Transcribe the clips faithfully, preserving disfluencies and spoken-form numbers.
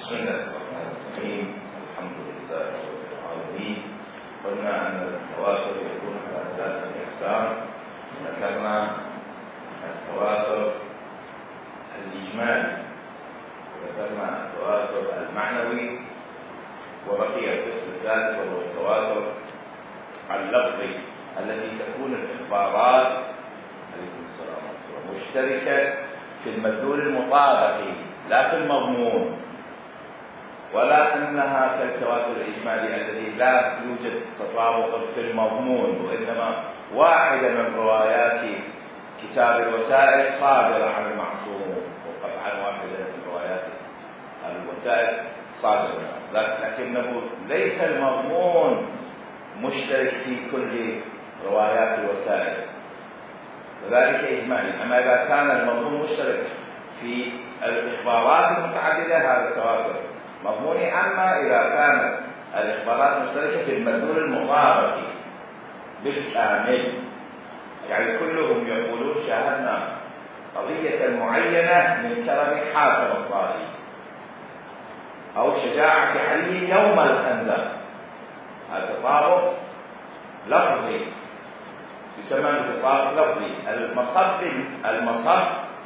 بسم الله الرحمن الرحيم. الحمد لله رب العالمين. قلنا أن التواتر يكون على ثلاثة أقسام. ذكرنا التواتر الإجمالي، وذكرنا التواتر المعنوي، وبقي القسم الثالث وهو التواتر اللفظي التي تكون الإخبارات عليكم السلام مشتركة في المدلول المطابقي لا في المضمون، ولا أنها كالتواتر الإجمالي الذي لا يوجد تطابق في المضمون، وإنما واحدة من روايات كتاب الوسائل صادرة عن المعصوم، وقطعا واحدة من روايات الوسائل صادرة، لكنه ليس المضمون مشترك في كل روايات الوسائل، وذلك إجمالي. أما إذا كان المضمون مشترك في الإخبارات المتعددة هذا التواتر مضموني. أما إذا كانت الإخبارات مشتركة في المدلول المطابق بالكامل، يعني كلهم يقولون شاهدنا قضية معينة من كرم حاتم الطائي أو شجاعة علي يوم الخندق، هذا تطابق لفظي يسمى تطابق لفظي. المصب المصب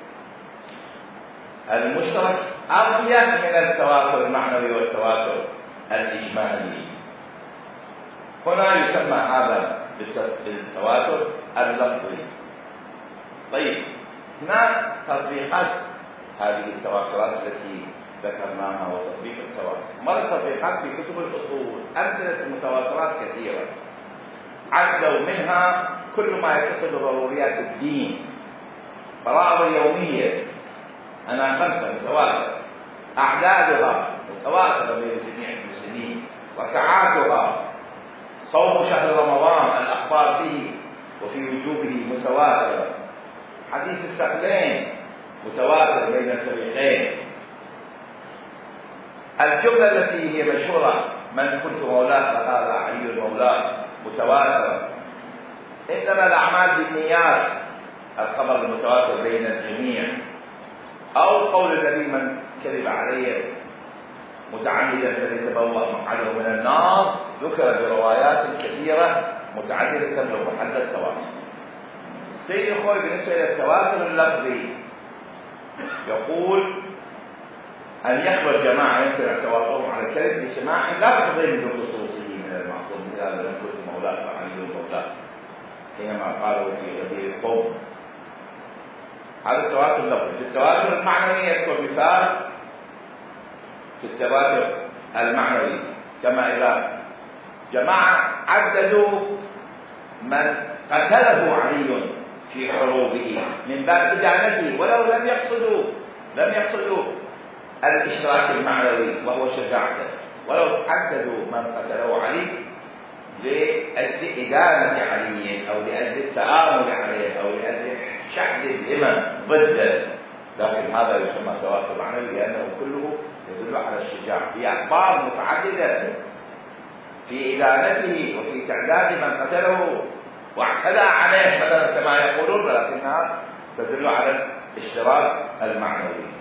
المشترك أضيق من التواتر المعنوي والتواتر الإجمالي. هنا يسمى هذا بالتواتر اللفظي. طيب، هناك تطبيقات هذه التواترات التي ذكرناها وتطبيق التواتر. مر تطبيقات في كتب الأصول، أمثلة المتواترات كثيرة، عدوا منها كل ما يتصل بضروريات الدين، فرائض اليومية أنا خمسة متواتر، أعدادها متواترة بين جميع المسلمين، ركعاتها، صوم شهر رمضان الأخبار فيه وفي وجوبه متواترة، حديث الثقلين متواتر بين الفريقين، الجملة التي هي مشهورة من كنت مولاه فهذا علي مولاه متواترة، إنما الأعمال بالنيات الخبر المتواتر بين الجميع، أو قول النبي من كذب علي متعمدا فليتبوأ مقعده من النار، ذكر بروايات كثيرة متعددة تبلغ حد التواتر. السيد الخوي بالنسبة إلى التواتر اللفظي يقول أن يخبر جماعة يمكن تواترهم على الكذب بسماع لفظ بخصوصه من المعصوم، إذا لم يكن مولاه فعلي مولاه، حينما قالوا في غدير القوم. هذا التواتر اللفظي. في التواتر المعنوي يذكر مثال في التواتر المعنوي، كما إذا جماعة عددوا من قتله علي في حروبه من باب إدانته، ولو لم يقصدوا لم يقصدوا الإشراك المعنوي وهو شجاعته، ولو عددوا من قتله علي لأجل إدانة علي أو لأجل التآمل عليه أو لأجل شحذ الهمم ضده، لكن هذا يسمى تواتر معنوي لأنه كله يدل على الشجاعة. في أخبار متعددة في إدانته وفي تعداد من قتله واعتدى عليه مثلا كما يقولون، ولكنها تدل على الاشتراك المعنوي.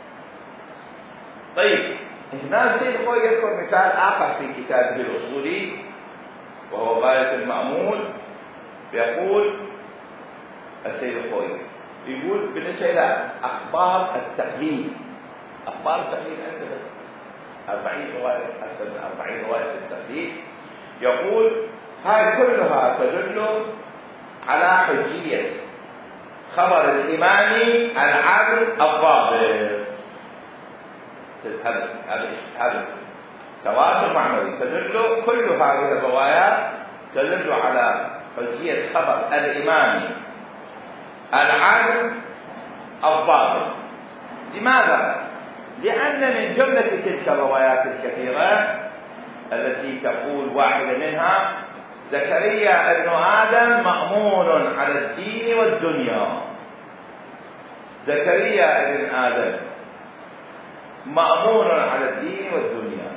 طيب، هنا السيد الخوي يذكر مثال آخر في كتابه الأصولي وهو غاية المأمول. يقول السيد الخوي يقول بالنسبة إلى أخبار التقليد، أخبار التقليد عندنا أربعين رواية، أكثر من أربعين رواية التقليد، يقول هذه كلها تدل على حجية خبر الإمام العادل الضابط. هذا هذا تواتر معنوي، تدل كل هذه الروايات تدل على حجية خبر الإمام العادل الضابط. لماذا؟ لأن من جملة تلك الروايات الكثيرة التي تقول واحدة منها زكريا ابن آدم مأمون على الدين والدنيا، زكريا ابن آدم مأمون على الدين والدنيا.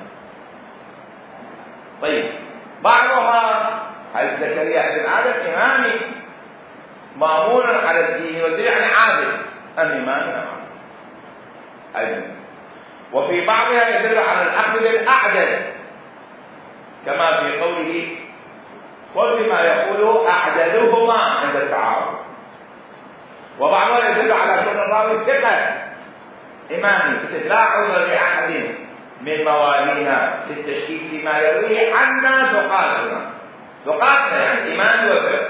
طيب، بعضها هل زكريا ابن آدم إمامي مأمون على الدين والدنيا يعني عادل، الإمام أيضا وفي بعضها يدل على الأخذ بالأعدل كما في قوله خذ بما يقول أعدلهما عند التعارض. وبعضها يدل على كون الراوي ثقة إمامي لا عذر لأحد من موالينا في التشكيك فيما يرويه عنا ثقاتنا ثقاتنا يعني إمام وثق.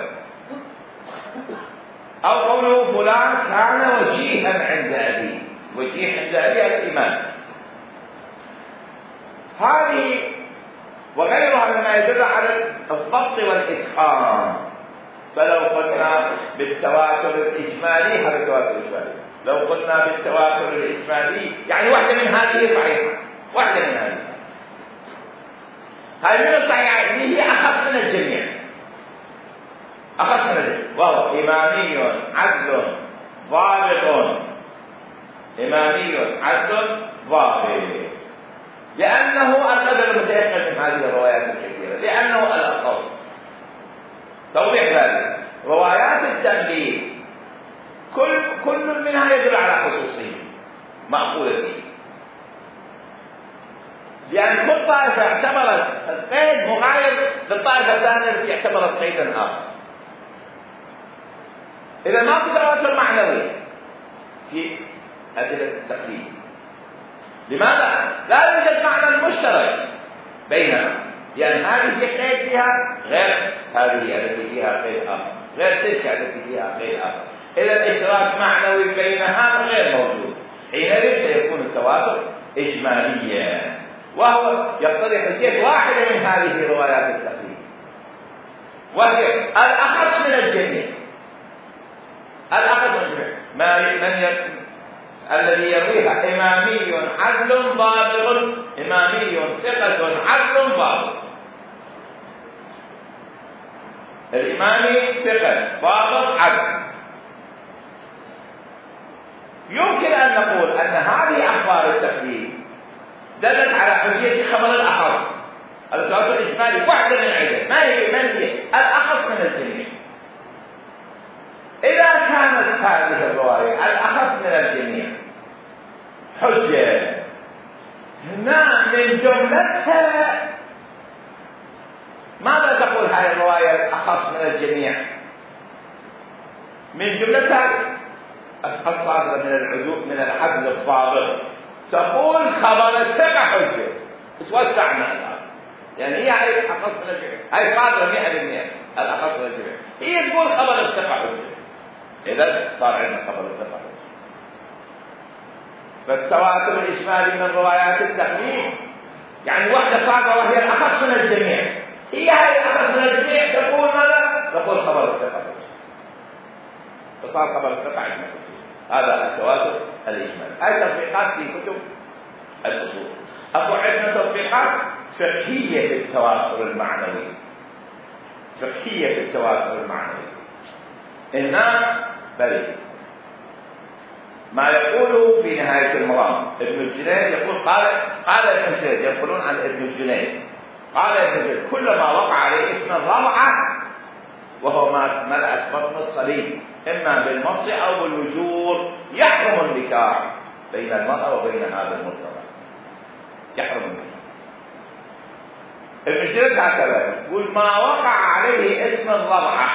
أو قوله فلان كان وجيها عند أبيه، وجيه عند أبيه الإمام. هذه وغيرها مما يدل على الضبط والإتقان. فلو قلنا بالتواتر الإجمالي هذا التواتر الإجمالي، لو قلنا بالتواتر الإجمالي يعني واحدة من هذه صحيحة، واحدة من هذه هذه من الصحيحة هي أخذ من الجميع، أخذ من الجميع، وهو إمامي عدل ضابط، إمامي عدل ضابط، لأنه القدر المتيقن من هذه الروايات الكثيرة، لأنه الأقل. توضيح ذلك روايات التقليد كل كل منها يدل على خصوصية مأخوذته، لأن كل طائفة اعتبرت القيد مغاير للطائفة الثانية التي اعتبرت قيدا آخر. إذا ما في تواتر معنوي في أدلة التقليد. لماذا؟ لا يوجد معنى مشترك بينها، لأن هذه قيد فيها غير هذه التي فيها قيد آخر، غير تلك التي فيها قيد آخر. إذا الإشراك معنوي بينها غير موجود، حينئذ سيكون التواتر إجماليا، وهو يقتضي حجية واحدة من هذه روايات التقليد، وهي الأخص من الجميع. الأخص من الجميع ما من ي... الذي يرويها إمامي عدل ضابط، إمامي ثقة عدل ضابط. الإمامي ثقة ضابط عدل. يمكن أن نقول أن هذه أخبار التقليد دلت على حجية خبر الأخص، التواتر الإجمالي واحدة من عدة، ما هي من هي الأخص من الجميع. إذا كانت هذه الرواية الأخص من الجميع حجة، هنا من جملتها ماذا تقول هذه الرواية الأخص من الجميع؟ من جملتها الصادرة من العدول من العدل الضابط تقول خبر الثقة حجة. توسعنا الآن، يعني هي هاي الأخص من الجميع، هاي صادرة مئة بالمئة الأخص من الجميع، هي تقول خبر الثقة حجة. إذا صار عندنا خبر الثقة حجة. فالتواتر الإجمالي من روايات التقليد يعني واحدة صادرة وهي الأخص من الجميع، هي هاي الأخص من الجميع تقول ماذا؟ تقول خبر الثقة حجة، فصار خبر الثقة عندنا. هذا التواتر الإجمالي. هاي تطبيقات في كتب الأصول. أكو عندنا تطبيقات فقهية في التواتر المعنوي، فقهية في التواتر المعنوي. إنما بل ما يقوله في نهاية المرام ابن الجنيد يقول قال قال ابن الجنيد، يقولون عن ابن الجنيد قال ابن الجنيد كلما وقع عليه اسم الرضعة وهو ما ملأت بطن الصليب إما بالمص أو بالوجور يحرم النكاح بين المرأة وبين هذا المرتبط، يحرم النكاح. ابن الجنيد هكذا يقول ما وقع عليه اسم الرضعة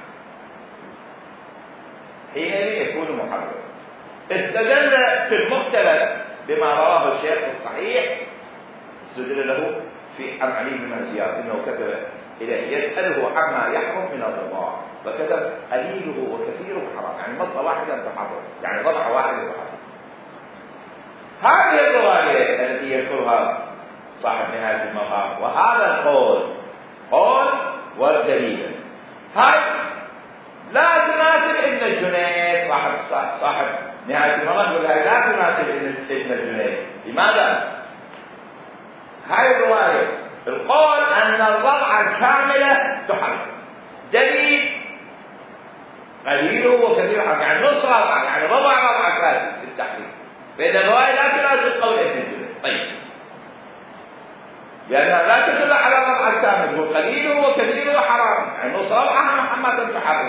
حينئذ يكون محرم. استدل في المختلف بما رواه الشيخ الصحيح، استدل له في عن علي بن زياد انه كتب اليه يساله عما يحرم من الرضاعه، فكتب قليله وكثيره حرام، يعني مصه واحده تحرم، يعني رضعه واحده تحرم. هذه الروايه التي يذكرها صاحب نهايه المقام وهذا القول قول والدليل، هاي لا تناسب ابن الجنيد صاحب صاحب نهاية المقام، يقول هاي لا تناسب ابن الجنيد. لماذا؟ هاي الرواية القول أن الرضعة الكاملة تحرم، دليل قليله وكثيره يعني نص رضعة، يعني ربع رضعة كافي في التحريم. فإذا الرواية لا تناسب قول ابن الجنيد. طيب لأنها لا تدل على الرضعة الكاملة، وقليله وكثيره حرام، يعني نص رضعة محمد تحرم.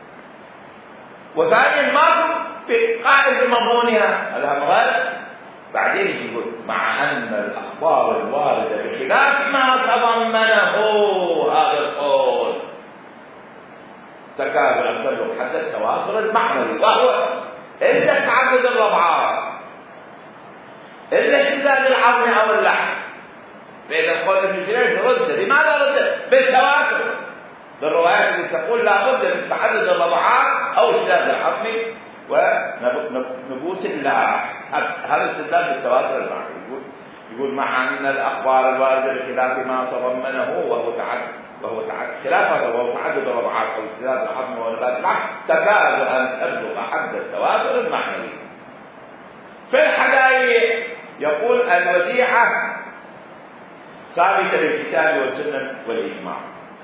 وثانيا ما في قائد بمضمونها الأمغال بعدين يقول مع أن الأخبار الواردة بخلاف ما تضمنه هذا القول تكاد أن تبلغ حد التواصل المعنوي، وهو إلا تعدد الرضعات، إلا اشتداد العظم أو اللحم. فإذا قال ابن جريج رد، لماذا رد؟ بالتواتر، بالروايات التي تقول لا بد من تعدد الرضعات أو اشتداد العظم ونبوت اللحم. هذا استدلال بالتواتر المعنوي. يقول يقول مع أن الأخبار الواردة بخلاف ما تضمنه وهو تعدد وهو تعدد خلاف هذا وهو تعدد الرضعات أو اشتداد العظم ونبات اللحم تكاد أن تبلغ حد التواتر المعنوي. في الحدائق يقول الوديعة ثابتة بالكتاب والسنة والإجماع.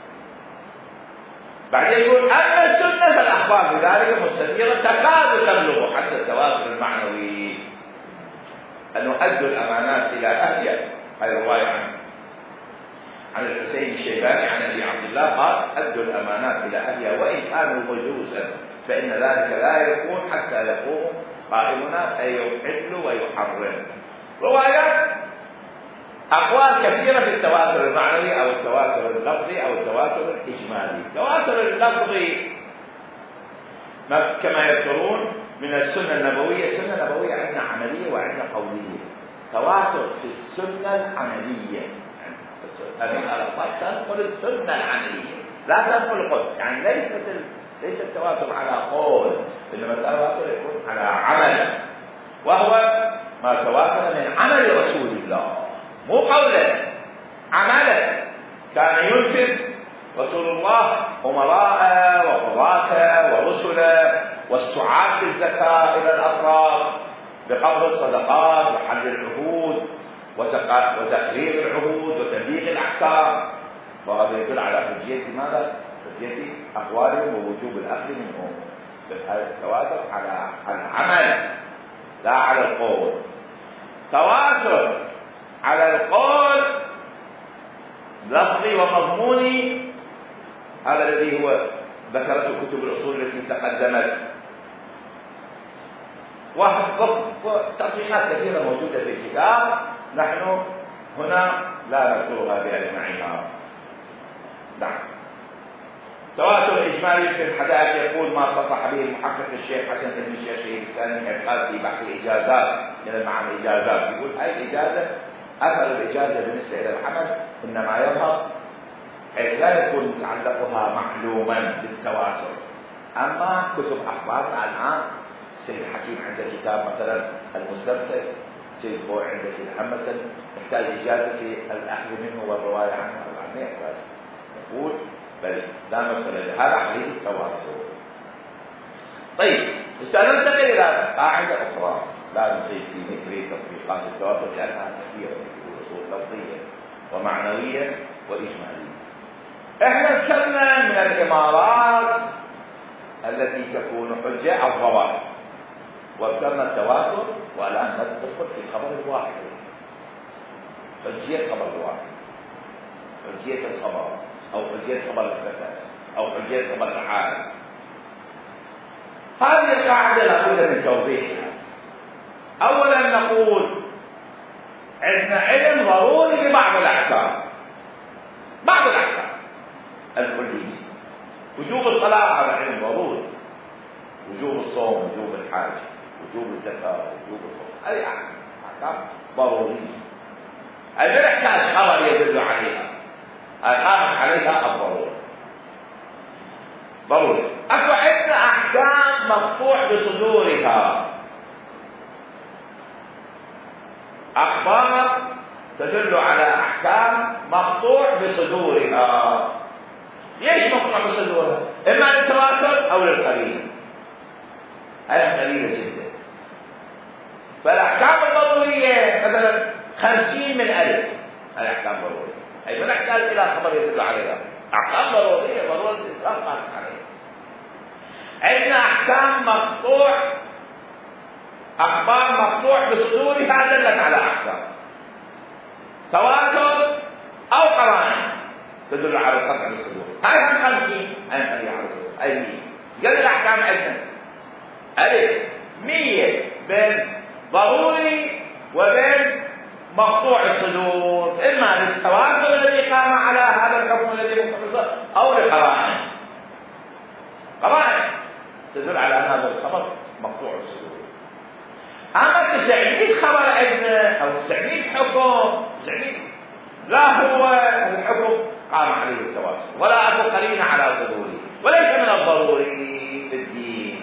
بعدين يقول أما السنة فالأخبار بذلك مستفيضة تكاد تبلغ حتى التواتر المعنوي. أنه أدوا الأمانات إلى أهلها، هذه رواية عن عن الحسين الشيباني عن أبي عبد الله قال أدوا الأمانات إلى أهلها وإن كانوا مجوسا فإن ذلك لا يكون حتى يقوم قائمنا أي يحل ويحرم. روايات أقوال كثيرة في التواتر المعنوي أو التواتر اللفظي أو التواتر الإجمالي. التواتر اللفظي كما يذكرون من السنة النبوية. السنة النبوية عندنا عملية وعندنا قولية. تواتر في السنة العملية، هذه الألفاظ تنقل السنة العملية لا تنقل القول، يعني ليست ليس التواتر على قول، إنما التواتر يكون على عمل، وهو ما تواتر من عمل رسول الله، مو قولا، عملا. كان ينفذ رسول الله أمراء وقضاة ورسلا والسعاة في الزكاة إلى الأطراف بقبض الصدقات وحل العهود وتقرير العهود وتبليغ الأحكام. وهذا يدل على حجية ماذا؟ حجية أقوالهم ووجوب الأخذ منهم. هذا التواتر على العمل لا على القول. تواتر على القول لفظي ومضموني هذا الذي هو ذكرته كتب الأصول التي تقدمت، وتطبيقات كثيرة موجودة في الكتاب، نحن هنا لا نذكرها بأجمعها. نعم. تواتر إجمالي في الحدائق يقول ما صرح به المحقق الشيخ حسن بن الشيخ الثاني اعتقاد في بحث الإجازات من معنى الإجازات. يقول هاي الإجازة أثر الإجازة بالنسبة إلى العمل إنما يظهر حيث لا يكون متعلقها معلوما بالتواتر. أما كتب أخبارنا الآن سيد الحكيم عنده كتاب مثلا المسترسل، سيد بوع عنده كتاب مثلا يحتاج إجازة في الأخذ منه والرواية عنه، طبعا ما يحتاج. يقول بل لا مثل هذا عملية التواصل. طيب سننتقل إلى قاعدة أخرى لا نطيل في مثل تطبيقات التواصل لأنها كثيرة في الأصول لفظية ومعنوية وإجمالية. احنا ذكرنا من الإمارات التي تكون حجة الضوابط، وذكرنا التواتر، والآن ندخل في خبر الواحد، حجية خبر الواحد، حجية الخبر أو حجية خبر الفتاة أو حجية خبر الحال. هذه القاعدة لابد من توضيحها. أولا نقول عندنا علم ضروري ببعض الأحكام، بعض الأحكام الكلية. وجوب الصلاة هذا علم ضروري، وجوب الصوم، وجوب الحج، وجوب الزكاة، وجوب الصوم، هذه أحكام ضرورية. أي لا يحتاج خبر يدل عليها، أقامت عليها الضرورة ضروري. أكو عندنا أحكام مقطوع بصدورها، أخبار تدل على أحكام مقطوع بصدورها. ليش مقطوع بصدورها؟ إما للتواتر أو للقليل، هذه قليلة جدا. فالأحكام الضرورية مثلا خمسين من ألف، هذه أحكام ضرورية، أي ما نحتاج إلى خبر يدل عليها. أحكام ضرورية ضرورة الإسلام قامت عليها. عندنا أحكام مقطوع، أخبار مقطوع بصدورها دلت على أحكام تواتر أو قرائن تدل على القطع بالصدور. هاي هم خمسين، هاي خليها على الصدور، أي مية. قد الأحكام عندنا ألف مية بين ضروري وبين مقطوع الصدور، إما للتواتر الذي قام على هذا الحكم الذي مختصر أو لقرائن قرائن تدل على هذا الخبر مقطوع الصدور. أما تسعمية خبر عندنا أو تسعمية حكم، تسعمية لا هو الحكم قام عليه التواتر ولا أكو قرينة على صدوره، وليس من الضروري في الدين.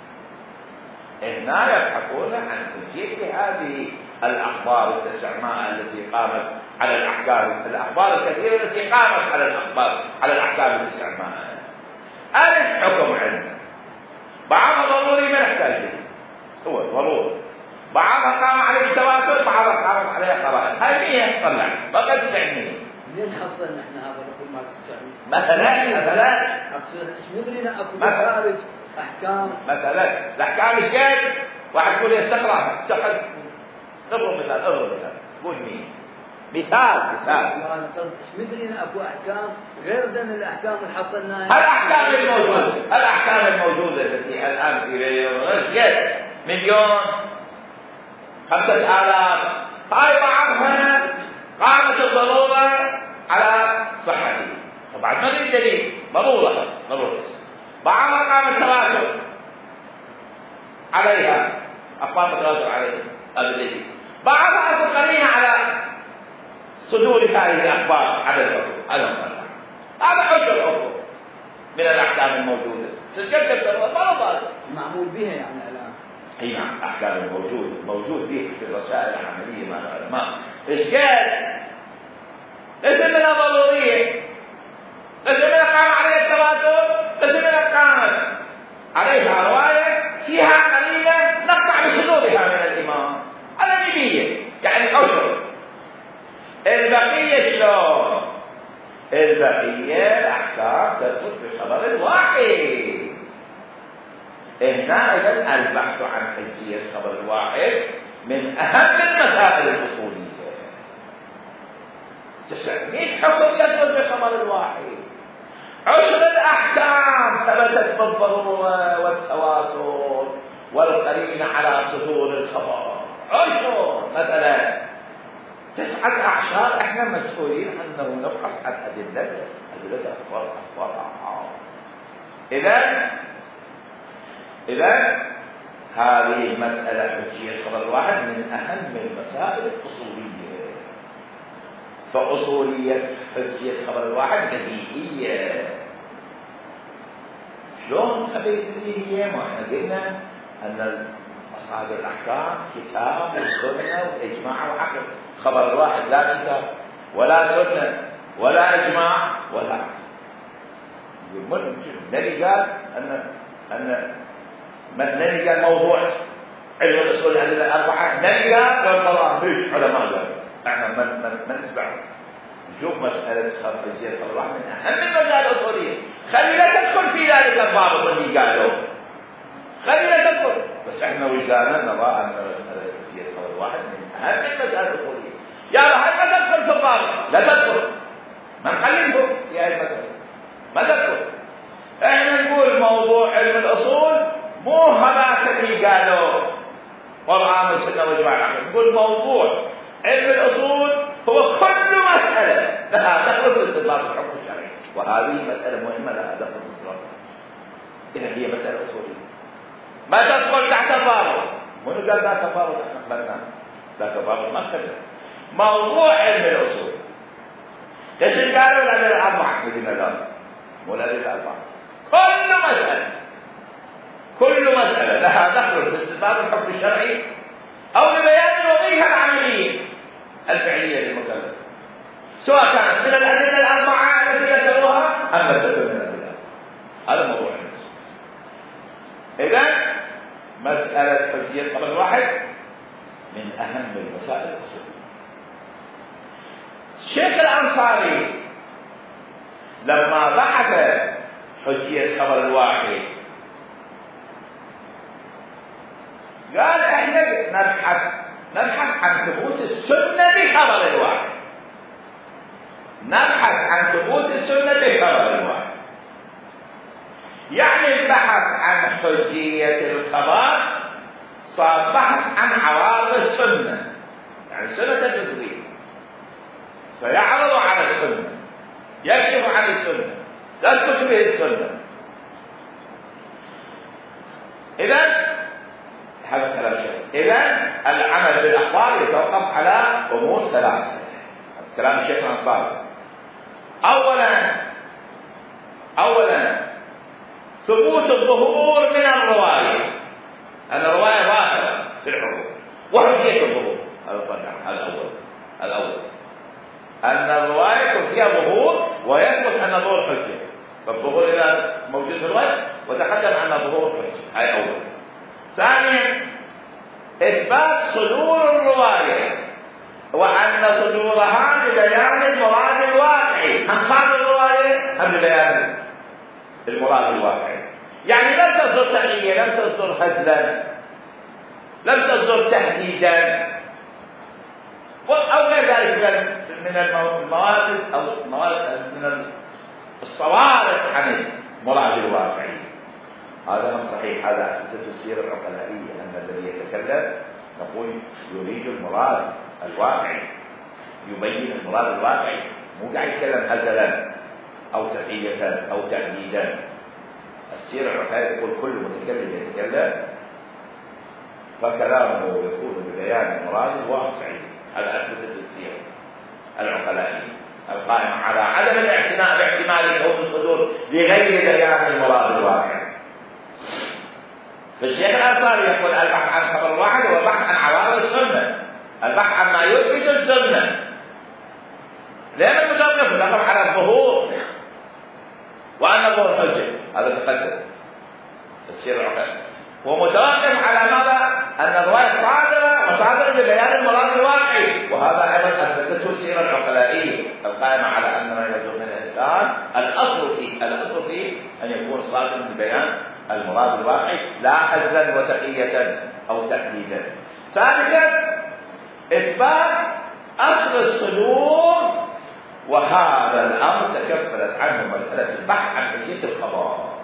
هنا يبحثون عن حجية هذه الأخبار التسعمائة التي قامت على الأحكام، الأخبار الكثيرة التي قامت على الأخبار على الأحكام التسعمائة. ألف حكم عندنا، بعضها ضروري ما نحتاج له، هو ضروري، بعضها قام عليه التواتر، بعضها قامت عليه قرائن. هاي مية طلع بقى تسعمية. ليه حصلنا احنا هذا الحكم مال تسعمية؟ مثلا مثلا اقصد ايش مدري اكو خارج احكام مثلا الاحكام ايش قال؟ واحد يقول يستقرا استقل اضرب مثال اضرب مثال قول مين؟ مثال مثال ايش مدري اكو احكام غير ذن الاحكام اللي حصلناها. الاحكام الموجوده الاحكام الموجوده التي الان في رشد مليون خمسة آلاف، هاي بعضها قامت الضروره على صحته، طبعا ما في دليل ضروره ضروره، بعضها قام التواتر عليها، أقوام التواتر عليها هذا الدليل، بعضها أكو قرينة على صدور هذه الأخبار على الحكم. هذا عشر حكم من الأحكام الموجودة تتكتب ضرورة معمول بها يعني الآن. اي نعم، الأحكام الموجودة موجود به في الرسائل العملية مع العلماء. إيش قال؟ ليس منها ضرورية، ليس منها قام عليها التواتر، ليس منها قامت عليها رواية فيها قليلة نقطع بصدورها من الإمام على نبيه، يعني عشر. البقية شلون؟ البقية الأحكام تثبت بخبر الواحد. هنا إذن البحث عن حجية خبر الواحد من أهم المسائل الأصولية. تسعمية حكم يثبت بخبر الواحد، عشر الأحكام ثبتت بالضرورة والتواتر والقرينة على صدور الخبر. عشر مثلا تسعة أعشار احنا مسؤولين أنه نبحث عن أدلة أدلة أخبار أخبار إذا إذا هذه المسألة حجية خبر الواحد من أهم المسائل الأصولية. فأصولية حجية خبر الواحد بديهية. شلون خبير بديهية؟ ما احنا قلنا أن أصحاب الأحكام كتاب والسنة والإجماع والعقل. خبر الواحد لا كتاب ولا سنة ولا إجماع ولا عقل. النبي قال أن أن النبي قال موضوع علم الأصول الأدلة الأربعة، النبي قال والله ليش علماء قال احنا ما ما نتبعه. نشوف مسألة حجية خبر الواحد من أهم المسائل الأصولية. خلي لا تدخل في ذلك الباب اللي قالوا، خلي لا تدخل، بس احنا وجدانا نرى أن مسألة حجية خبر الواحد من أهم المسائل الأصولية. يا هل ما تدخل في الباب؟ لا تدخل، ما نخليكم في هذه المسألة، ما تدخل. احنا نقول موضوع علم الأصول مو هذاك اللي قالوا قرآن والسنة والإجماع العقل. نقول موضوع علم الأصول هو كل مسألة لها دخل في استنباط الحكم الشرعي، وهذه مسألة مهمة لها دخل في استنباط. إذا هي مسألة أصولية ما تدخل تحت الضابط. منو قال ذاك الضابط احنا قبلنا؟ ذاك الضابط ما قبلنا. موضوع علم الأصول ليش قالوا الأدلة الأربعة؟ بدنا ذلك مو الأدلة الأربعة. كل مسألة كل مسألة لها دخل في استنباط الحكم الشرعي أو لبيان الوظيفة العملية الفعلية للمكلف، سواء كانت من الأدلة الأربعة التي ذكروها أم لم تكن من الأدلة. هذا موضوع النص. إذن مسألة حجية خبر الواحد من أهم المسائل الأصولية. الشيخ الأنصاري لما بحث حجية خبر الواحد قال احنا نبحث نبحث عن ثبوت السنة بخبر الواحد، نبحث عن ثبوت السنة بخبر الواحد. يعني البحث عن حجية الخبر صار بحث عن عوارض السنة يعني السنة تثبت به، فيعرض على السنة، يكشف عن السنة، تثبت به السنة. إذن هذا كلام شيخ. إذن العمل بالأخبار يتوقف على أمور ثلاثة. كلام الشيخ الأنصاري. أولا أولا ثبوت الظهور من الرواية، أن الرواية ظاهرة في الحكم، وحجية الظهور. هذا الطبع هذا الأول. الأول أن الرواية يكون فيها ظهور ويثبت أن الظهور حجة، فالظهور إذا موجود في الرواية وتقدم أن الظهور حجة. هذا أول. ثانيا إثبات صدور الرواية، وأن صدورها لبيان المراد الواقعي، هم صادر الرواية هم لبيان المراد الواقعي. يعني لم تصدر تحية، لم تصدر هزلا، لم تصدر تهديدا أو غير ذلك من المواد أو المواد من الصوارف عن المراد الواقعي. هذا هم صحيح. هذا أساس السيرة العقلائية، أن الذي يتكلم نقول يريد المراد الواقعي، يبين المراد الواقعي، مو قاعد يتكلم هزلا أو تحية أو تهديدا. السيرة العقلائية يقول كل متكلم يتكلم فكلامه يكون ببيان المراد الواقعي. هذا أساس السيرة العقلائية القائمة على عدم الاعتناء باحتمال كون الصدور لغير بيان المراد الواقعي. فالشيخ الأنصاري يقول البحث عن خبر الواحد هو البحث عن عوارض السنة، البحث عن ما يثبت السنة، لأن المتوقف يقف على الظهور وأن الظهور حجة. هذا تقدم السير العقلائي. هو متوقف على ماذا؟ أن الرواية صادرة وصادرة لبيان المراد الواقعي، وهذا أيضا أثبتته السيرة العقلائية القائمة على أن ما يلزم من الإنسان الأصل فيه الأصل فيه أن يكون صادر لبيان المراد الواقعي، لا هزلا وتقية أو تهديدا. ثالثا إثبات أصل الصدور، وهذا الأمر تكفلت عنه مسألة البحث عن حجية الخبر.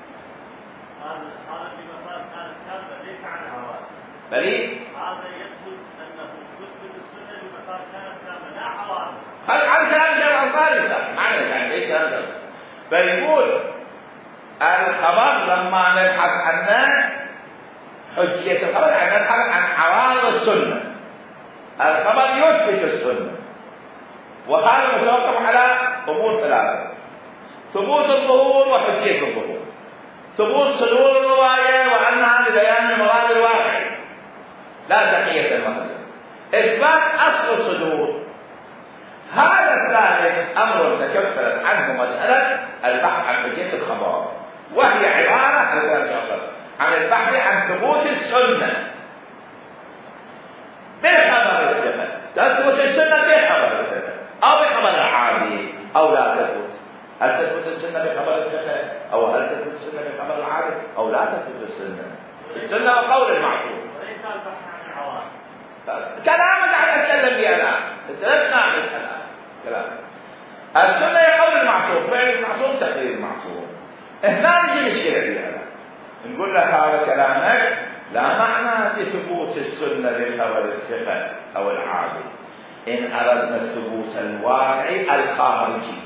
بل هذا يقصد انه يثبت السنه بمسار كانت كامله لا حوادث. هل عن كلام الشيخ الانصاري صح؟ معنى يعني ايش هذا؟ فيقول الخبر لما نبحث عنه حجية الخبر يعني نبحث عن عوارض السنه. الخبر يثبت السنه، وهذا متوقف على امور ثلاثه: ثبوت الظهور وحجية الظهور، ثبوت صدور الروايه وانها لبيان المراد الواقعي لا تحية المهزل، إثبات أصل الصدور. هذا الثالث أمر تكفلت عنه مسألة البحث عن حجية الخبر، وهي عبارة عن البحث عن ثبوت السنة بخبر السنة. تثبت السنة بخبر السنة أو بخبر العادي أو لا تثبت. هل تثبت السنة بخبر السنة أو هل تثبت السنة بخبر العادي أو لا تثبت السنة؟ السنة وقول المعصوم. كلام قاعد اتكلم به الان، تتلقى عن الكلام كلام. السنه يقول المعصوم، فعل المعصوم، تقرير المعصوم. هنا نجي نشكل فيها، نقول لك هذا كلامك لا معنى لثبوت السنه لخبر الثقه او العادل ان اردنا الثبوت الواقعي الخارجي.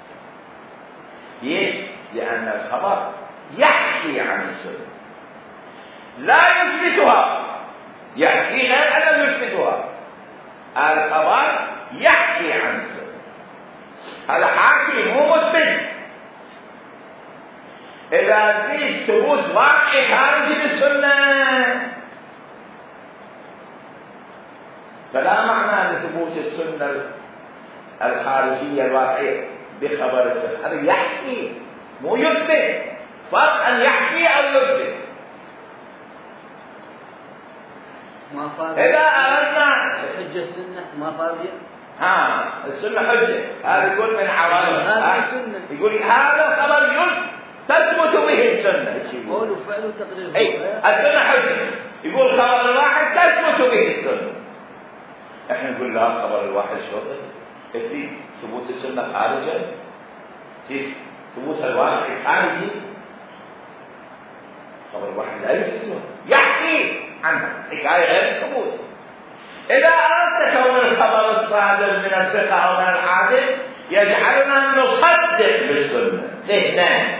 ليش؟ لان الخبر يحكي عن السنه لا يثبتها، يحكي غير أنه يثبتها. الخبر يحكي عن السنة، هذا حاكي مو مثبت. إذا في ثبوت واقعي خارجي بالسنة فلا معنى لثبوت السنة الخارجية الواقعية بخبر السنة. هذا يحكي مو يثبت، فرق أن يحكي أو يثبت. ما فارق. إذا أردنا حجة السنة ما فارق. ها السنة حجة، هذا يقول من عوارض. هذا السنة. يقول هذا خبر يثبت تثبت به السنة. قول وفعل وتقرير. أي السنة حجة. يقول خبر الواحد تثبت به السنة. إحنا نقول لا، خبر الواحد شرط في ثبوت السنة خارجا، في ثبوت الواحد خارجي. خبر الواحد لا يثبته، يحكي عنها حكاية غير الثبوت. إذا أردت كون الخبر الصادر من الثقة أو من العادل يجعلنا نصدق بالسنة ذهنا،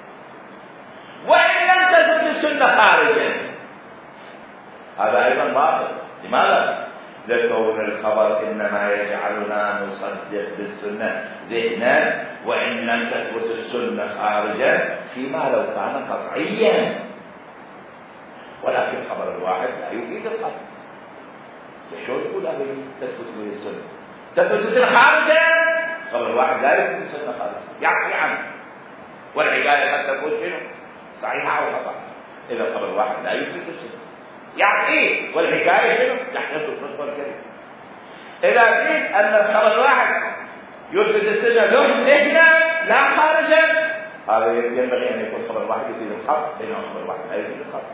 وإن لم تثبت السنة خارجا هذا أيضا باطل. لماذا؟ لكون الخبر إنما يجعلنا نصدق بالسنة ذهنا وإن لم تثبت السنة خارجا، فيما لو كان قطعيا. ولكن خبر الواحد لا يفيد الخبر. شلون تقول هذه تثبت به السنة؟ تثبت السنة خارجا، خبر الواحد لا يفيد السنة خارجا، يعفي عنه. والحكاية قد تكون شنو؟ صحيحة أو خطأ. إذا الخبر الواحد لا يفيد السنة يعفيه، والحكاية شنو؟ يحتمل الصدق والكذب. إذا قيل أن الخبر الواحد يثبت السنة ذهنا لا خارجا، هذا ينبغي أن يكون خبر واحد يفيد الخبر، بينما خبر واحد لا يفيد الخبر.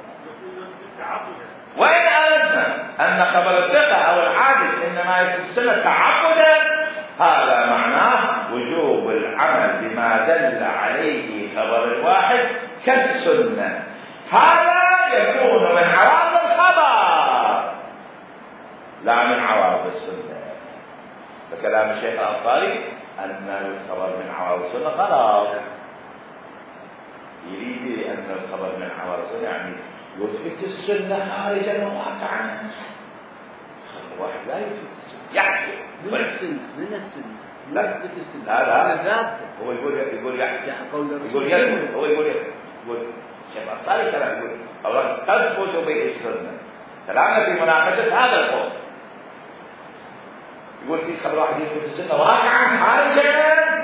وإن أردنا أن خبر الثقة أو العادل إنما يفيد السنة تعبدا، هذا معناه وجوب العمل بما دل عليه خبر الواحد كالسنة. هذا يكون من عوارض الخبر لا من عوارض السنة. فكلام الشيخ الأنصاري أن الخبر من عوارض السنة خلاص، يريد أن الخبر من عوارض السنة يعني يثبت السنة خارجا وواقعا. خبر واحد لا يثبت السنة يحكي من السنة من السنة لا يثبت السنة. لا لا هو يقول يقول يحكي يقول يقول هو يقول يقول الشيخ الأنصاري كلام يقول أولا تثبت به السنة. كلامنا في مناقشة هذا القول. يقول في خبر واحد يثبت السنة واقعا خارجا،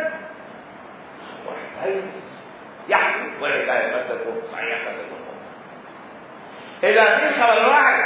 واحد يحكي والحكاية قد تكون صحيحة قد تكون. إذا في خبر واحد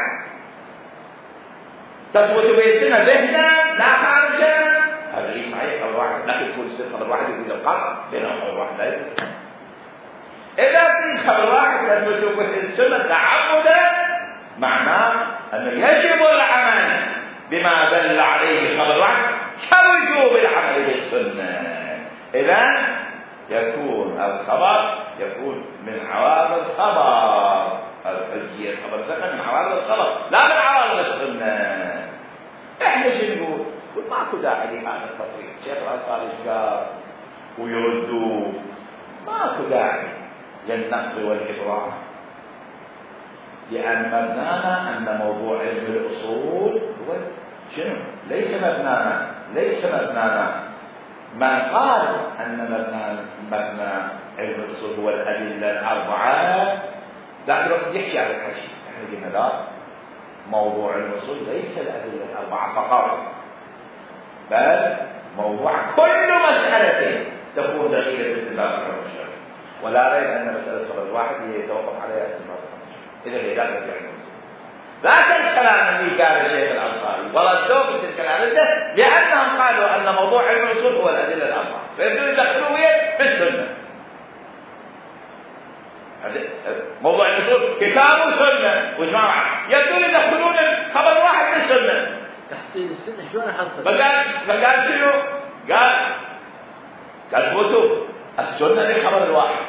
تثبت به السنة ذهنا لا خارجا، هذا ليس صحيح خبر واحد، لكن يكون خبر واحد يفيد القطع بينما خبر واحد لا يفيد. إذا في خبر واحد تثبت به السنة تعبدا، معناه أنه يجب العمل بما دل عليه خبر واحد كوجوب العمل بالسنة. إذن يكون الخبر يكون من عوارض الخبر، الحجية الخبر ثقة من عوارض الخبر لا من عوارض السنة. إحنا شو نقول؟ نقول ماكو داعي لهذا التطبيق. شيخ الأنصاري قال ويردوا ماكو داعي للنقد والإبراء، لأن مبنانا أن موضوع علم الأصول هو شنو؟ ليس مبنانا ليس مبنانا من قال أن مبنى مبنى علم الأصول هو الأدلة الأربعة ذاك الوقت يحكي على الحكي. احنا قلنا لا، موضوع علم الأصول ليس الأدلة الأربعة فقط، بل موضوع كل مسألة تكون دقيقة باستنباط الحكم الشرعي. ولا ريب أن مسألة خبر الواحد هي يتوقف عليها استنباط الحكم الشرعي. إذا هي داخلة في علم الأصول. ذاك الكلام اللي قال الشيخ الأنصاري وردوه في تلك الأدلة لأنهم قالوا أن موضوع علم الأصول هو الأدلة الأربعة، فيبدون يدخلوا في السنة. موضوع علم الأصول كتاب وسنة وجماعة، يبدون يدخلون خبر واحد في السنة. تحصيل السنة شلون أحصل؟ فقال فقال شنو؟ قال قال ثبتوا السنة للخبر الواحد.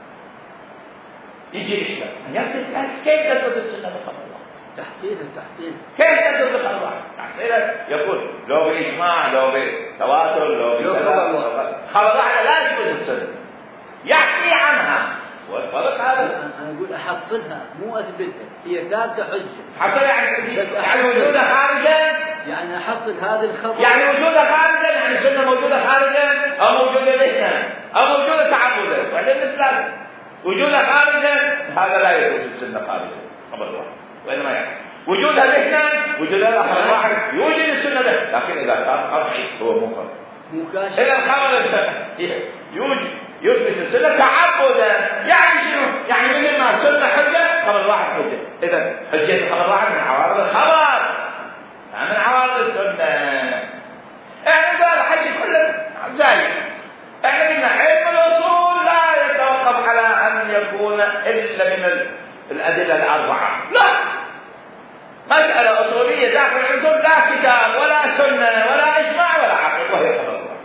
يجي إشكال كيف تثبت السنة بالخبر الواحد؟ تحصيل التحصيل كيف تثبت بالخبر الواحد؟ تحصيل يقول لو بإجماع لو بتواتر لو بسلام خبر واحد لا يثبت السنة يحكي عنها. والفرق هذا أنا أقول أحصلها مو أثبتها، هي ثابتة حجة. حصل يعني يعني وجودها خارجا، يعني أحصل هذا الخبر يعني وجودها خارجا، يعني السنة موجودة خارجا أو موجودة ذهنا أو موجودة تعبدا. وبعدين مثل وجودها خارجا هذا لا يثبت السنة خارجا خبر واحد، وإنما يعني وجودها ذهنا وجودها خبر واحد يوجد السنة ذهنا. لكن إذا كان قطعي هو منكر مكاشف. إذا الخبر يوجد يثبت السنة تعبدا، يعني شنو؟ يعني مثل ما السنة حجة خبر واحد حجة. إذا حجة الخبر واحد من عوارض الخبر من عوارض السنة. احنا قال حج كله زي احنا قلنا علم الأصول لا يتوقف على أن يكون إلا من الأدلة الأربعة، لا، مسألة أصولية داخل الأصول لا كتاب ولا سنة ولا إجماع ولا عقل، وهي خبر واحد.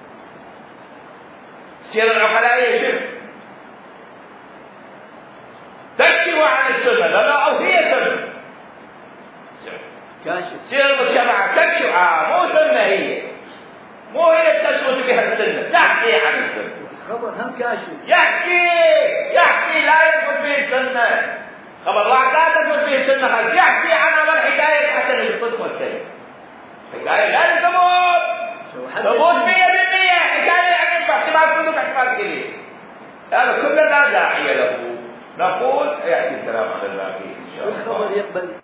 سير العقلاء يجب تكشف عن السنة لا أو هي سنة. كاشف. تصير المجتمع تكشف آه مو سنة هي، مو هي تثبت بها السنة، تحكي عن السنة. الخبر هم كاشف. يحكي يحكي لا يثبت به السنة. خبر واحد لا تثبت به السنة، يحكي عن عمل حكاية حسن الصدق والكذب. حكاية لا تثبت. ثبوت مية بالمية، حكاية يعني احتمال صدق احتمال كذب. هذا كله لا داعي له. نقول يأتي الكلام على الباقي إن شاء الله. والخبر يقبل